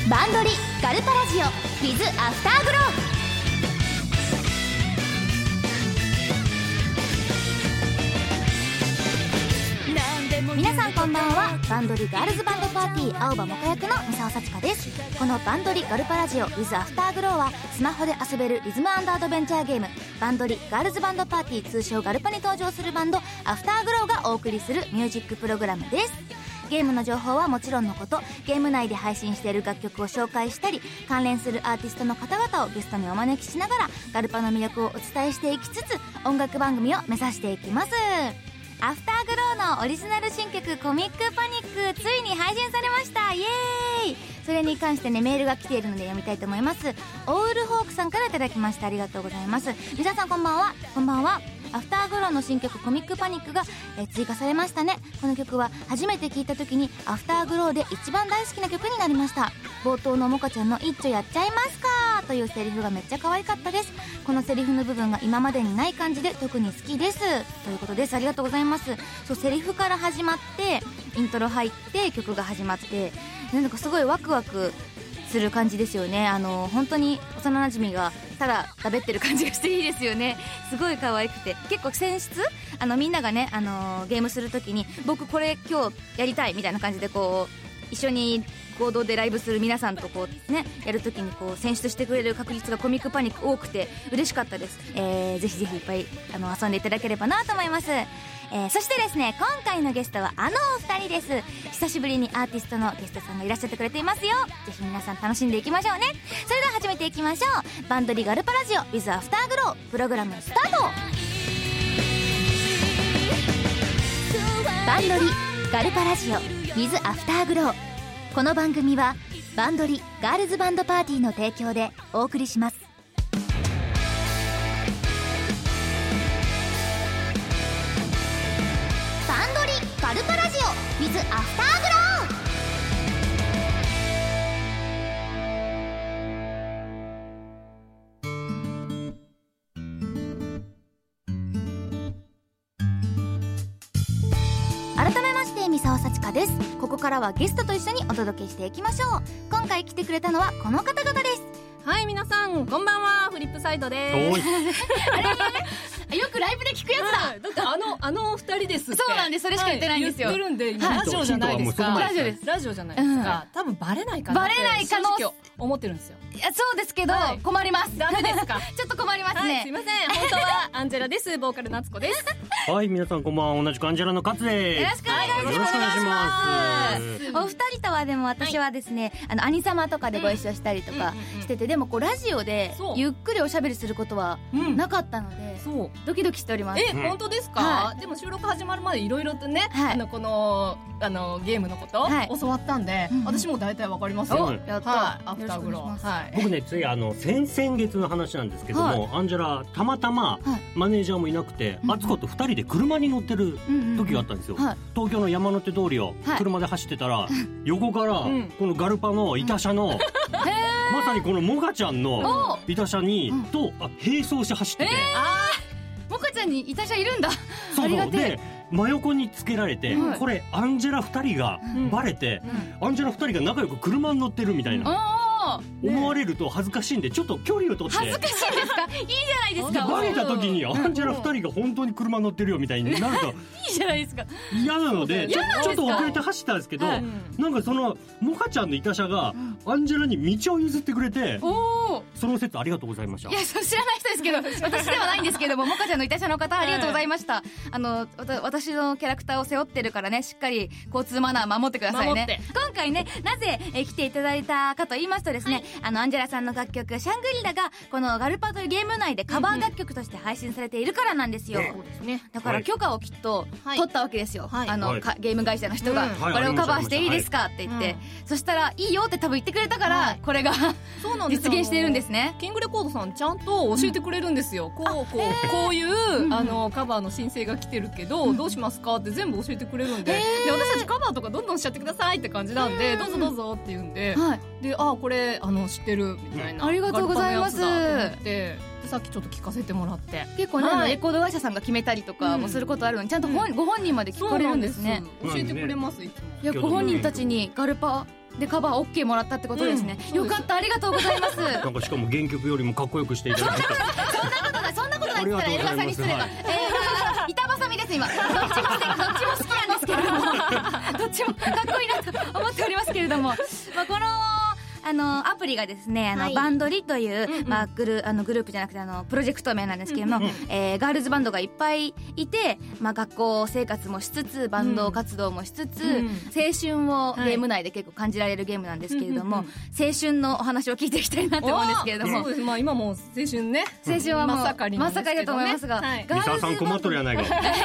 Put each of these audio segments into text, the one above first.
バンドリガルパラジオ with アフターグロー。皆さんこんばんは。バンドリガールズバンドパーティー青葉もか役の三沢幸香です。このバンドリガルパラジオ with アフターグローはスマホで遊べるリズム&アドベンチャーゲームバンドリガールズバンドパーティー通称ガルパに登場するバンドアフターグローがお送りするミュージックプログラムです。ゲームの情報はもちろんのこと、ゲーム内で配信している楽曲を紹介したり、関連するアーティストの方々をゲストにお招きしながらガルパの魅力をお伝えしていきつつ、音楽番組を目指していきます。アフターグローのオリジナル新曲コミックパニックついに配信されました。イエーイ。それに関してねメールが来ているので読みたいと思います。オールホークさんからいただきました。ありがとうございます。皆さんこんばんは。こんばんは。アフターグローの新曲コミックパニックが、追加されましたね。この曲は初めて聴いた時にアフターグローで一番大好きな曲になりました。冒頭のモカちゃんの一丁やっちゃいますかというセリフがめっちゃ可愛かったです。このセリフの部分が今までにない感じで特に好きですということです。ありがとうございます。そう、セリフから始まってイントロ入って曲が始まってなんかすごいワクワクする感じですよね。本当に幼馴染がただ食べってる感じがしていいですよね。すごい可愛くて結構選出みんながね、ゲームするときに僕これ今日やりたいみたいな感じでこう一緒に合同でライブする皆さんとこうねやるときにこう選出してくれる確率がコミックパニック多くて嬉しかったです。ぜひぜひいっぱい遊んでいただければなと思います。そしてですね、今回のゲストはお二人です。久しぶりにアーティストのゲストさんがいらっしゃってくれていますよ。ぜひ皆さん楽しんでいきましょうね。それでは始めていきましょう。バンドリガルパラジオ with アフターグロープログラムスタート。バンドリガルパラジオ with アフターグロー。この番組はバンドリガールズバンドパーティーの提供でお送りします。ガルパラジオ with アフターグロー。改めまして三沢幸香です。ここからはゲストと一緒にお届けしていきましょう。今回来てくれたのはこの方々です。 はい、皆さんこんばんは。フリップサイドです。 あれよくライブで聞くやつだ。 だってあの二人ですって。 そうなんです。それしか言ってないんですよ。 言ってるんで、ラジオじゃないですか。 ラジオです。 ラジオじゃないですか。多分バレないかなって正直思ってるんですよ。 いやそうですけど、困ります。 ダメですか。 ちょっと困りますね。 すいません。本当はアンジェラです。ボーカル夏子です。 はい、皆さんこんばんは。同じくアンジェラの勝です。 よろしくお願いします。 よろしくお願いします。 お二人とはでも私はですね、兄様とかでご一緒したりとかしてて、でもこうラジオでゆっくりおしゃべりすることはなかったので、ドキドキしております。 本当ですか。でも収録始まるまでいろいろとね、このゲームのこと教わったんで、私も大体わかりますよ。 やった。 アフターグロー。 僕ね、つい先々月の話なんですけども、アンジェラたまたまマネージャーもいなくて、敦子と2人で車に乗ってる時があったんですよ。東京の山手通りを車で走ってたら、横からこのガルパの板車のまさにこのモカちゃんの板車にと並走して走ってて、 モカちゃんに板車いるんだ。 そうで真横につけられて、これアンジェラ2人がバレて、アンジェラ2人が仲良く車に乗ってるみたいな思われると恥ずかしいんで、ちょっと距離を取って。 恥ずかしいんですか。いいじゃないですか。 バレた時にアンジェラ2人が本当に車乗ってるよみたいになるといいじゃないですか。 嫌なのでちょっと遅れて走ったんですけど、なんかそのモカちゃんの板車がアンジェラに道を譲ってくれて、その説ありがとうございました。 いや知らない人ですけど、私ではないんですけども、モカちゃんの板車の方ありがとうございました。私のキャラクターを背負ってるからね、しっかり交通マナー守ってくださいね。今回ね、なぜ来ていただいたかと言いますとですね、アンジェラさんの楽曲シャングリラがこのガルパというゲーム内でカバー楽曲として配信されているからなんですよ。だから許可をきっと取ったわけですよ。ゲーム会社の人がこれをカバーしていいですかって言って、そしたらいいよって多分言ってくれたから、これが実現しているんですね。 キングレコードさんちゃんと教えてくれるんですよ。こういうカバーの申請が来てるけどどうしますかって全部教えてくれるんで、私たちカバーとかどんどんしちゃってくださいって感じなんで、どうぞどうぞって言うんで、でこれ知ってるみたいな、 ありがとうございます。 さっきちょっと聞かせてもらって、 結構ね、レコード会社さんが決めたりとかもすることあるのに、ちゃんとご本人まで聞かれるんですね。 教えてくれます。いつも。 いや、ご本人たちにガルパでカバー OK もらったってことですね、よかった、ありがとうございます。 なんかしかも原曲よりもかっこよくしていただいてそんなことないって言ったらエルガさんに失礼だ。板挟みです今。どっちも好きなんですけれどもどっちもかっこいいなと思っておりますけれども、このアプリがですね、バンドリという、グループじゃなくてプロジェクト名なんですけれども、ガールズバンドがいっぱいいて、学校生活もしつつバンド活動もしつつ、青春をゲーム内で結構感じられるゲームなんですけれども、青春のお話を聞いていきたいなと思うんですけれども、 そうです、今もう青春ね、 青春はもう真っ盛りなんですけどね、 だと思いますが、 三沢さん困っとるやないか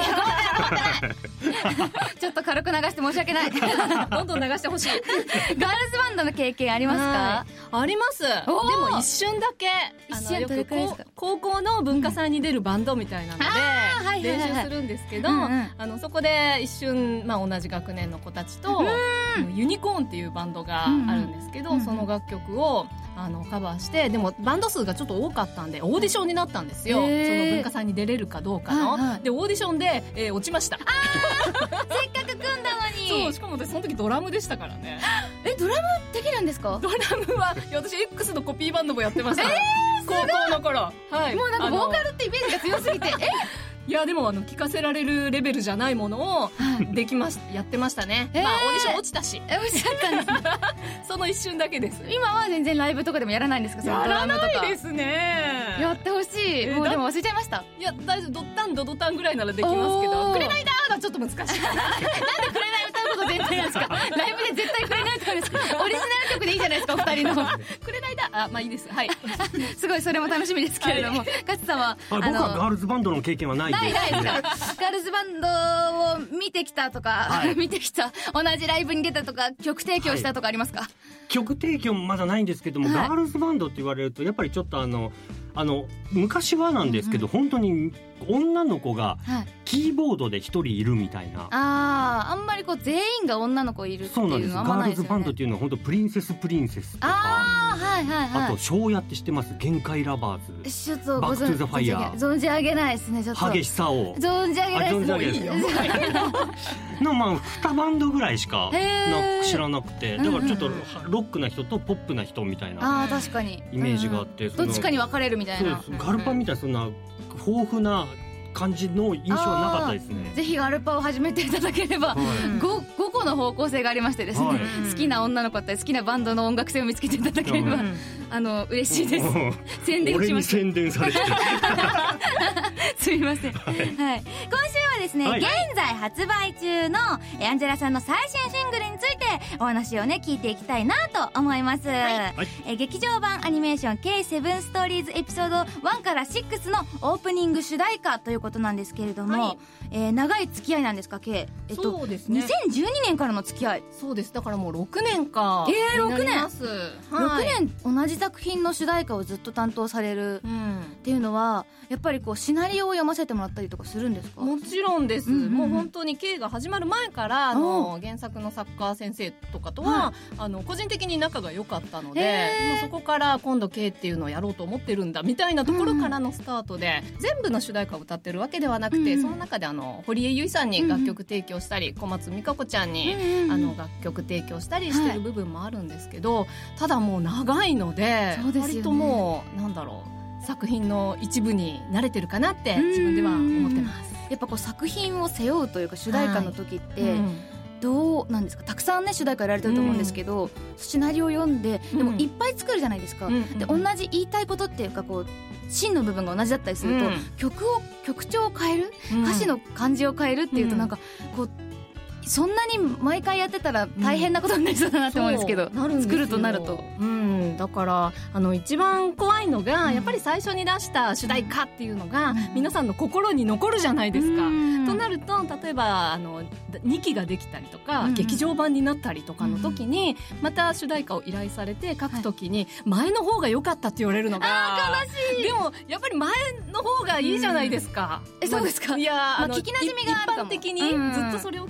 ちょっと軽く流して申し訳ないどんどん流してほしい。 ガールズバンドの経験ありますか？ あります。でも一瞬だけ、よく高校の文化祭に出るバンドみたいなので練習するんですけど、そこで一瞬、同じ学年の子たちとユニコーンっていうバンドがあるんですけど、その楽曲をカバーして、でもバンド数がちょっと多かったんでオーディションになったんですよ、その文化祭に出れるかどうかの、でオーディションで、落ちました。 せっかく組んだのに。 そう、しかも私その時ドラムでしたからね。 ドラムできるんですか？ ドラムは私 X のコピーバンドもやってました、高校の頃。はい、 もうなんかボーカルってイメージが強すぎていやでも聞かせられるレベルじゃないものをやってましたね。オーディション落ちたし。 落ちちゃったんですねその一瞬だけです。 今は全然ライブとかでもやらないんですか？ やらないですね。 やってほしい。もうでも忘れちゃいました。 いや大丈夫、ドッタンドドタンぐらいならできますけど、くれないだーがちょっと難しいかな。なんでくれない歌うこと全体なんですか？ライブで絶対くれない歌うんですか？オリジナル曲でいいじゃないですか、お二人のくれないだ、いいです。はい。 すごいそれも楽しみですけれども、勝さんは僕はガールズバンドの経験はないです。 ないですか？ガールズバンドを見てきたとか、見てきた、同じライブに出たとか、曲提供したとかありますか？ 曲提供もまだないんですけども、ガールズバンドって言われるとやっぱりちょっと昔はなんですけど、本当に女の子がキーボードで一人いるみたいな、 あんまり全員が女の子いるっていうのはあんまないですよね。 ガールズバンドっていうのは本当プリンセスとか、あとショーヤって知ってます？限界ラバーズ、 ちょっとバックトゥザファイヤー、 存じ上げないですね。ちょっと激しさを存じ上げないですの2バンドぐらいしか知らなくて、だからちょっとロックな人とポップな人みたいな確かにイメージがあって、 どっちかに分かれるみたいな。 ガルパみたいなそんな豊富な感じの印象はなかったですね。 ぜひガルパを始めていただければ、5個の方向性がありましてですね、好きな女の子だったり好きなバンドの音楽性を見つけていただければ、嬉しいです。宣伝します。俺に宣伝されてすみません、今週はですね、現在発売中のアンジェラさんの最新シングルについてお話をね聞いていきたいなと思います、劇場版アニメーション K7 ストーリーズエピソード1から6のオープニング主題歌ということなんですけれども、長い付き合いなんですか？ K、 そうですね、 2012年からの付き合い。 そうです。だからもう6年か 6 になります、 6年同じ作品の主題歌をずっと担当されるっていうのは、やっぱりシナリオを読ませてもらったりとかするんですか？ もちろんです、もう本当に K が始まる前から原作の作家先生とかとは、個人的に仲が良かったので、もうそこから今度 K っていうのをやろうと思ってるんだみたいなところからのスタートで、全部の主題歌を歌ってるわけではなくて、その中で堀江由衣さんに楽曲提供したり、小松美香子ちゃんに楽曲提供したりしてる部分もあるんですけど、ただもう長いので、割ともう作品の一部に慣れてるかなって自分では思ってます。 やっぱ作品を背負うというか、主題歌の時ってどうなんですか？たくさんね主題歌やられてると思うんですけど、シナリオを読んででもいっぱい作るじゃないですか、で同じ言いたいことっていうか芯の部分が同じだったりすると、曲調を変える、歌詞の感じを変えるっていうと、なんかそんなに毎回やってたら大変なことになりそうだなと思うんですけど、作るとなると、 だから一番怖いのが、やっぱり最初に出した主題歌っていうのが、皆さんの心に残るじゃないですか、となると、例えば2期ができたりとか、劇場版になったりとかの時に、また主題歌を依頼されて書く時に、前の方が良かったって言われるのが悲しい。 でもやっぱり前の方がいいじゃないですか、 そうですか？ いや、 聞きなじみがあるかも。 一般的にずっとそれを聞いてき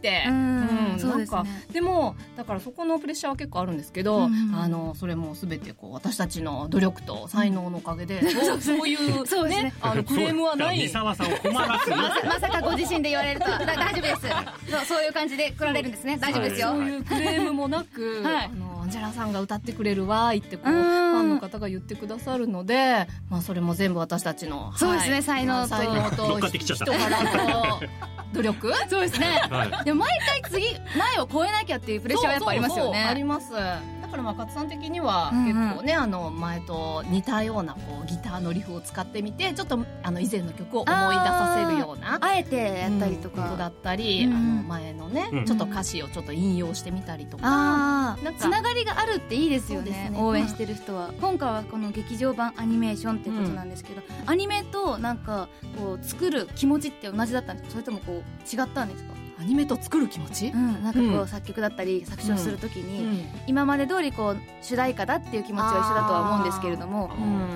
て、 そうですね。 なんかでもだからそこのプレッシャーは結構あるんですけど、それも全てこう私たちの努力と才能のおかげで、そういうそうですね、 クレームはない。 三沢さんを困らすまさかご自身で言われるとは大丈夫です。そういう感じで来られるんですね。大丈夫ですよ。 そういうクレームもなく、アンジェラさんが歌ってくれるわーってこうファンの方が言ってくださるので、それも全部私たちの、 そうですね、才能と人柄と努力そうですね、でも毎回前を超えなきゃっていうプレッシャーはやっぱありますよね。 あります。だから勝さん的には結構ね、前と似たようなこうギターのリフを使ってみて、ちょっと以前の曲を思い出させるようなあえてやったりとか、 ことだったり、前のね、ちょっと歌詞をちょっと引用してみたりとか、 なんかつながりがあるっていいですよね。応援してる人は。今回はこの劇場版アニメーションってことなんですけど、アニメとなんかこう作る気持ちって同じだったんですか、それともこう違ったんですか？ アニメと作る気持ち、 なんかこう作曲だったり作詞をするときに、今まで通りこう主題歌だっていう気持ちは一緒だとは思うんですけれども、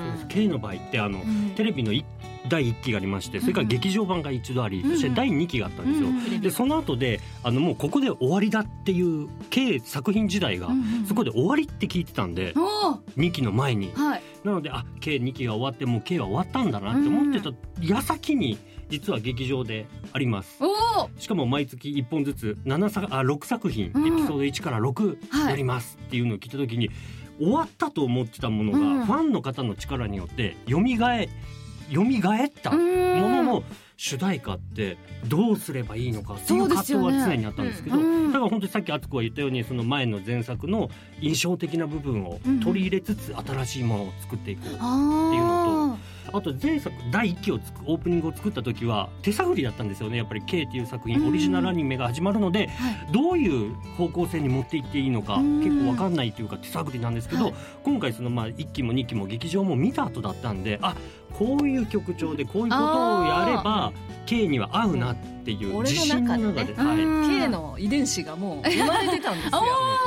K の場合ってテレビの第1期がありまして、それから劇場版が一度あり、そして第2期があったんですよ。でその後でもうここで終わりだっていう K 作品時代がそこで終わりって聞いてたんで、2期の前に、なのでK2 期が終わってもう K は終わったんだなって思ってた矢先に実は劇場であります。しかも毎月1本ずつ6作品、エピソード1から6やりますっていうのを聞いた時に、終わったと思ってたものが、ファンの方の力によって蘇ったものの主題歌ってどうすればいいのかっていう葛藤は常にあったんですけど、だから本当にさっき敦子が言ったように、その前の前作の印象的な部分を取り入れつつ新しいものを作っていこうっていうのと、あと前作第1期をオープニングを作った時は手探りだったんですよね。やっぱり K っていう作品オリジナルアニメが始まるので、どういう方向性に持っていっていいのか結構分かんないというか手探りなんですけど、今回その1期も2期も劇場も見た後だったんで、こういう曲調でこういうことをやれば K には合うなっていう自信の中で、 K の遺伝子がもう生まれてたんですよ。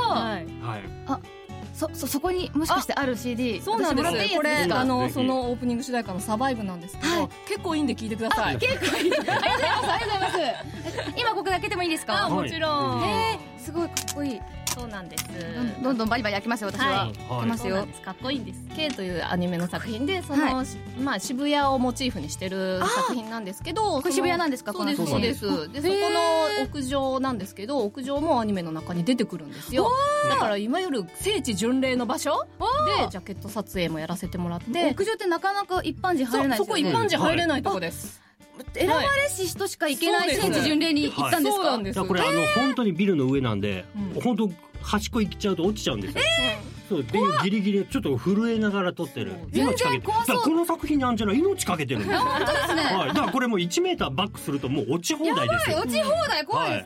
そこにもしかしてある CD、 そうなんです。これそのオープニング主題歌のサバイブなんですけど、結構いいんで聞いてください。 結構いい。ありがとうございます。今ここ開けてもいいですか？ もちろん。 すごいかっこいい。 そうなんです。 どんどんバリバリ開きますよ、私は。開きますよ。 かっこいいんです。K というアニメの作品で、その渋谷をモチーフにしてる作品なんですけど、 これ渋谷なんですか？ そうですそうです。でそこの屋上なんですけど、屋上もアニメの中に出てくるんですよ。だからいわゆる聖地巡礼の場所でジャケット撮影もやらせてもらって。 屋上ってなかなか一般人入れないですよね。 そこ一般人入れないとこです。 選ばれし人しか行けない聖地巡礼に行ったんですか？ そうなんです。 これ本当にビルの上なんで、本当端っこ行っちゃうと落ちちゃうんですよ。そうでギリギリちょっと震えながら撮ってる。命かけて。だからこの作品にアンジェラ命かけてるんですよ。 本当ですね。 だからこれもう1メーターバックするともう落ち放題ですよ。 落ち放題怖いです。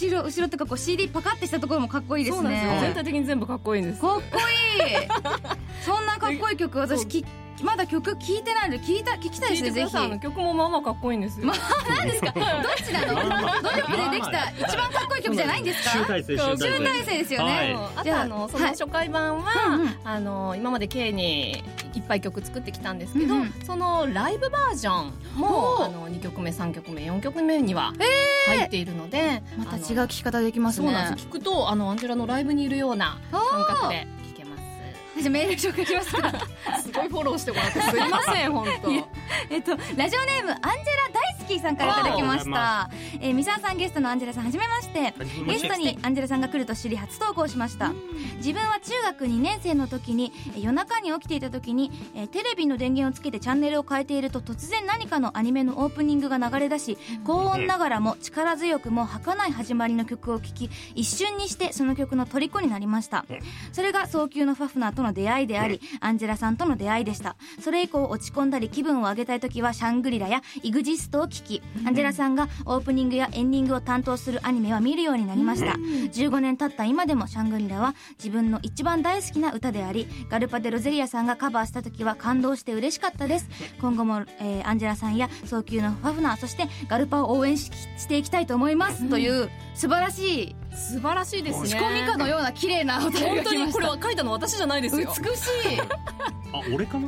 後ろってかこう CD パカってしたところもかっこいいですね。そうなんですよ。 全体的に全部かっこいいんです。 かっこいい。そんなかっこいい曲私まだ曲聴いてないので聞きたいですね。ぜひ。 曲もまあまあかっこいいんですよ。 何ですか？どっちなの？努力でできた一番かっこいい曲じゃないんですか？ 集大成ですよね。 あとその初回版は今まで K にいっぱい曲作ってきたんですけど、そのライブバージョンも2曲目3曲目4曲目には入っているので、 また違う聴き方できますね。 そうなんです。聞くとアンジェラのライブにいるような感覚で聴けます。 じゃあメール紹介しますか？ すごいフォローしてもらってすいません本当。 ラジオネームアンジェラ大好きさんからいただきました。三沢さんゲストのアンジェラさんはじめまして。ゲストにアンジェラさんが来ると知り初投稿しました。自分は中学2年生の時に夜中に起きていた時にテレビの電源をつけてチャンネルを変えていると突然何かのアニメのオープニングが流れ出し、高音ながらも力強くも儚い始まりの曲を聴き、一瞬にしてその曲の虜になりました。それが早急のファフナーとの出会いであり、アンジェラさんとの出会いでした。それ以降落ち込んだり気分を上げたい時はシャングリラやイグジストを聴き、アンジェラさんがオープニングやエンディングを担当するアニメは見るようになりました。15年経った今でもシャングリラは自分の一番大好きな歌であり、ガルパデロゼリアさんがカバーした時は感動して嬉しかったです。今後も、アンジェラさんや早急のファフナー、そしてガルパを応援していきたいと思います、という素晴らしいですね。 仕込み歌のような綺麗な歌が来ました。 本当にこれは書いたの私じゃないですよ。 美しい俺かな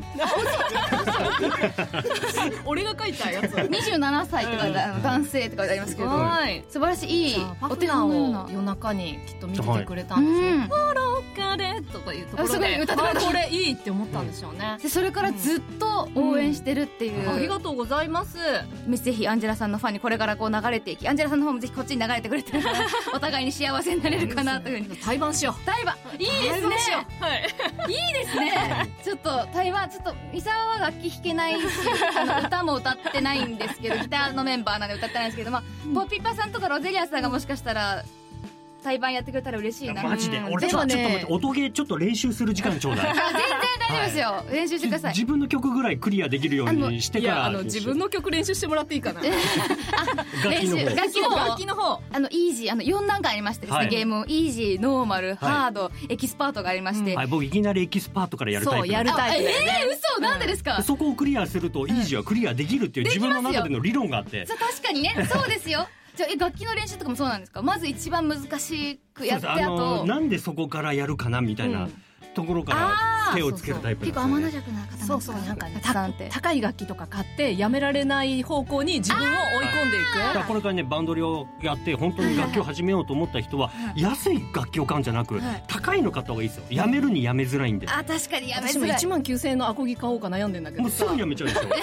俺が書いたやつ 27歳って書いてある、男性って書いてありますけど、素晴らしい。いいパフナーを夜中にきっと見ててくれたんですね。フォローカレとかいうところでこれいいって思ったんでしょうね。 でそれからずっと応援してるっていう、 ありがとうございます。 ぜひアンジェラさんのファンにこれからこう流れていき、アンジェラさんの方もぜひこっちに流れてくれてお互いに幸せになれるかなというふうに。 対バンしよう。 対バンいいですね。はい、いいですね。ちょっと対バン、ちょっと三沢は楽器弾けないし歌も歌ってないんですけど、ギターのメンバーなんで歌ってないんですけど、ポッピッパさんとかロゼリアさんがもしかしたら対バンやってくれたら嬉しいな。 マジで俺ちょっと待って、音ゲーちょっと練習する時間ちょうだい。 全然大丈夫ですよ、練習してください。 自分の曲ぐらいクリアできるようにしてから。 自分の曲練習してもらっていいかな。 楽器の方イージー、4段階ありましてですね、ゲームイージー、ノーマル、ハード、エキスパートがありまして、 僕いきなりエキスパートからやるタイプ。 そうやるタイプ。 嘘、なんでですか。 そこをクリアするとイージーはクリアできるっていう自分の中での理論があって。 確かにね、そうですよ。じゃあ楽器の練習とかもそうなんですか。まず一番難しくやって、あとなんでそこからやるかなみたいなところから手をつけるタイプ。 結構天の弱な方なんですか。 そうなんか高い楽器とか買ってやめられない方向に自分を追い込んでいく。 これからねバンドリをやって本当に楽器を始めようと思った人は安い楽器を買うんじゃなく高いの買った方がいいですよ。やめるにやめづらいんで。 確かにやめづらい。 私も1万9000円のアコギ買おうか悩んでんだけど、 もうすぐやめちゃうんですよ。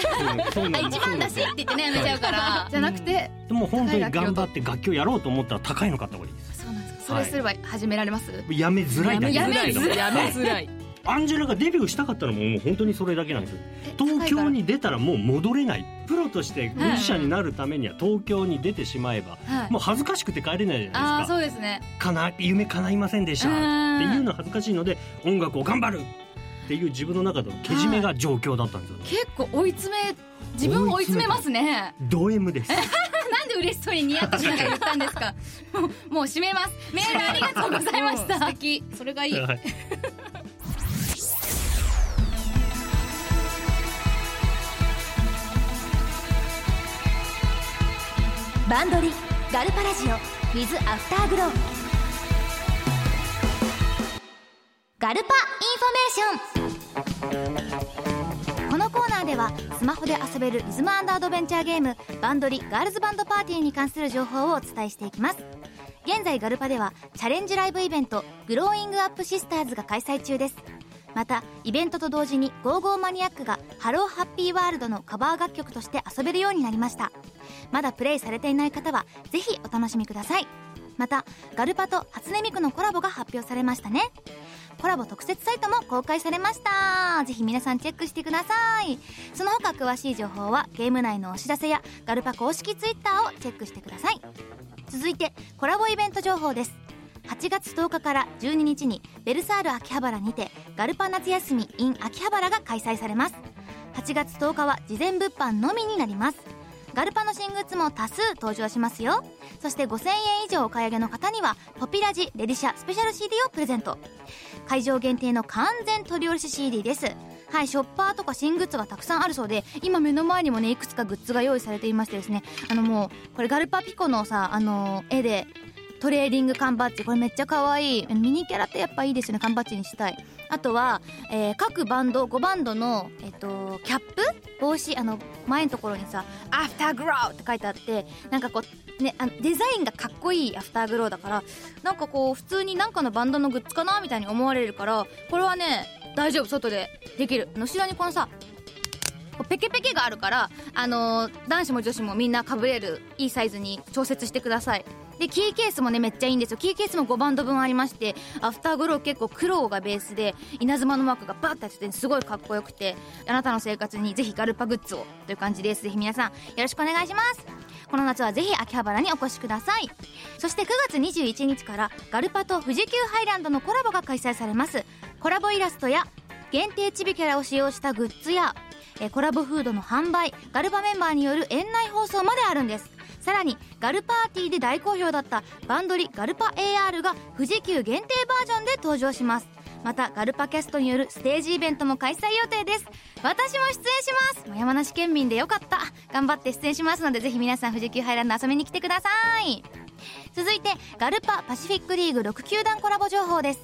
1万だしって言ってねやめちゃうからじゃなくて、 でも本当に頑張って楽器をやろうと思ったら高いの買った方がいいです。 そうなんですか。それすれば始められます。 やめづらいだけ。 やめづらい。 アンジェラがデビューしたかったのももう本当にそれだけなんですよ。東京に出たらもう戻れない。プロとしてミュージシャンになるためには東京に出てしまえば、もう恥ずかしくて帰れないじゃないですか。 そうですね。 夢叶いませんでしたっていうのは恥ずかしいので、音楽を頑張るっていう自分の中でのけじめが状況だったんですよ。 結構自分を追い詰めますね。 ド M です。 なんで嬉しそうにニヤッとしながら言ったんですか。もう締めます。メールありがとうございました。素敵。それがいい。 バンドリガルパラジオ with アフターグロー。ガルパインフォメーション。このコーナーではスマホで遊べるリズム&アドベンチャーゲームバンドリガールズバンドパーティーに関する情報をお伝えしていきます。現在ガルパではチャレンジライブイベントグローイングアップシスターズが開催中です。またイベントと同時にゴーゴーマニアックがハローハッピーワールドのカバー楽曲として遊べるようになりました。まだプレイされていない方はぜひお楽しみください。またガルパと初音ミクのコラボが発表されましたね。コラボ特設サイトも公開されました。ぜひ皆さんチェックしてください。その他詳しい情報はゲーム内のお知らせやガルパ公式ツイッターをチェックしてください。続いてコラボイベント情報です。8月10日から12日にベルサール秋葉原にてガルパ夏休み in 秋葉原が開催されます。8月10日は事前物販のみになります。ガルパの新グッズも多数登場しますよ。そして5000円以上お買い上げの方にはポピラジレディシャスペシャル CD をプレゼント。会場限定の完全取り下ろし CD です。はい、ショッパーとか新グッズがたくさんあるそうで、今目の前にもねいくつかグッズが用意されていましてですね、もうこれガルパピコのさ絵でトレーディング缶バッジ、これめっちゃ可愛い。ミニキャラってやっぱいいですよね。缶バッジにしたい。あとは、各バンド5バンドの、キャップ帽子、前のところにさアフターグローって書いてあって、なんかこうねデザインがかっこいいアフターグローだから、なんかこう普通になんかのバンドのグッズかなみたいに思われるから、これはね大丈夫、外でできる。後ろにこのさペケペケがあるから、男子も女子もみんな被れるいいサイズに調節してください。でキーケースもねめっちゃいいんですよ。キーケースも5バンド分ありまして、アフターグロー結構黒がベースで稲妻のマークがバッてやっててすごいかっこよくて、あなたの生活にぜひガルパグッズをという感じです。ぜひ皆さんよろしくお願いします。この夏はぜひ秋葉原にお越しください。そして9月21日からガルパと富士急ハイランドのコラボが開催されます。コラボイラストや限定チビキャラを使用したグッズやコラボフードの販売、ガルパメンバーによる園内放送まであるんです。さらにガルパーティーで大好評だったバンドリガルパ AR が富士急限定バージョンで登場します。またガルパキャストによるステージイベントも開催予定です。私も出演します。山梨県民でよかった。頑張って出演しますので、ぜひ皆さん富士急ハイランド遊びに来てください。続いてガルパパシフィックリーグ6球団コラボ情報です。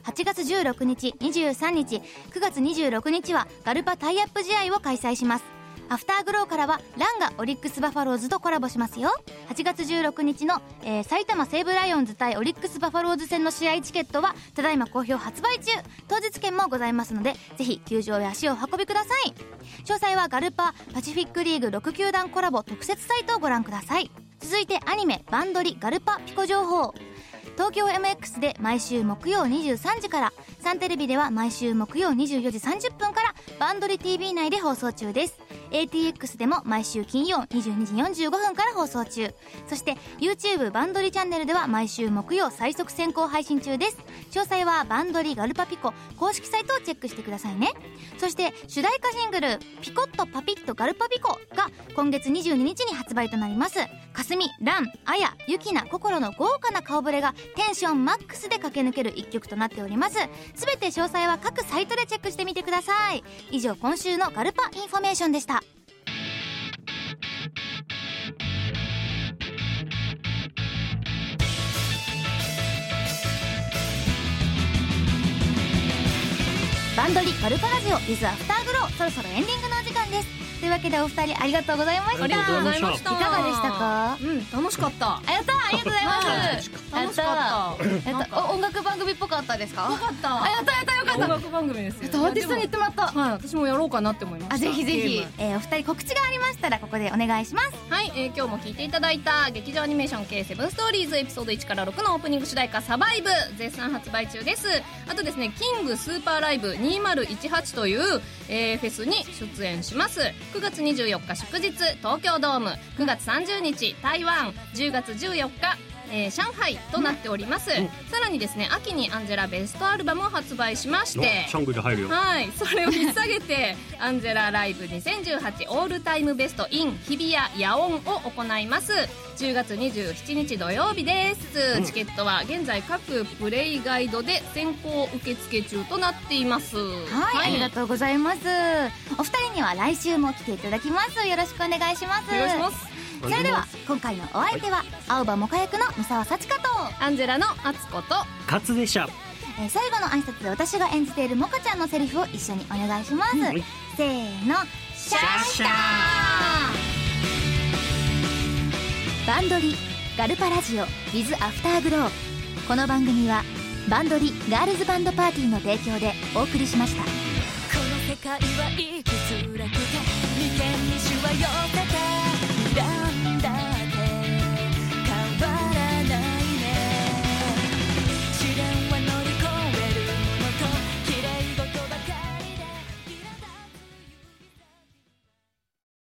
8月16日23日9月26日はガルパタイアップ試合を開催します。アフターグローからはランがオリックスバファローズとコラボしますよ。8月16日の、埼玉西武ライオンズ対オリックスバファローズ戦の試合チケットはただいま好評発売中。当日券もございますのでぜひ球場へ足をお運びください。詳細はガルパパシフィックリーグ6球団コラボ特設サイトをご覧ください。続いてアニメバンドリガルパピコ情報。東京 MX で毎週木曜23時から、サンテレビでは毎週木曜24時30分からバンドリ TV 内で放送中です。 ATX でも毎週金曜22時45分から放送中。そして YouTube バンドリチャンネルでは毎週木曜最速先行配信中です。詳細はバンドリガルパピコ公式サイトをチェックしてくださいね。そして主題歌シングルピコッとパピッとガルパピコが今月22日に発売となります。かすみ、ラン、あや、ゆきな、心の豪華な顔ぶれがテンションマックスで駆け抜ける一曲となっております。すべて詳細は各サイトでチェックしてみてください。以上、今週のガルパインフォメーションでした。バンドリガルパラジオ with アフターグロー、そろそろエンディングのお時間です。というわけでお二人ありがとうございました。 ありがとうございました。 いかがでしたか？ 楽しかった。 やった、ありがとうございます。 楽しかった。 音楽番組っぽかったですか？ よかった。 やったよかった。 音楽番組ですよ。 アーティストに言ってもらった。 はい、私もやろうかなって思いました。 ぜひぜひ。お二人告知がありましたらここでお願いします。 はい、今日も聞いていただいた劇場アニメーション系セブンストーリーズエピソード1から6のオープニング主題歌サバイブ絶賛発売中です。あとですね、キングスーパーライブ2018という、フェスに出演します。9月24日祝日東京ドーム、9月30日台湾、10月14日上海となっております。さらにですね、秋にアンジェラベストアルバムを発売しまして、 シャングリラ入るよ。 はい、それを引っ提げてアンジェラライブ2018オールタイムベスト in 日比谷野音を行います。10月27日土曜日です。チケットは現在各プレイガイドで先行受付中となっています。 はい、ありがとうございます。お二人には来週も来ていただきます。よろしくお願いします。 お願いします。 それでは今回のお相手は青葉もか役の三沢幸香とアンジェラのあつこと勝でした。 最後の挨拶で私が演じているもかちゃんのセリフを一緒にお願いします。せーの、シャッシャー。バンドリガルパラジオ with アフターグロー。この番組はバンドリガールズバンドパーティーの提供でお送りしました。この世界は生きづらくて眉間にしわ寄せていたんだ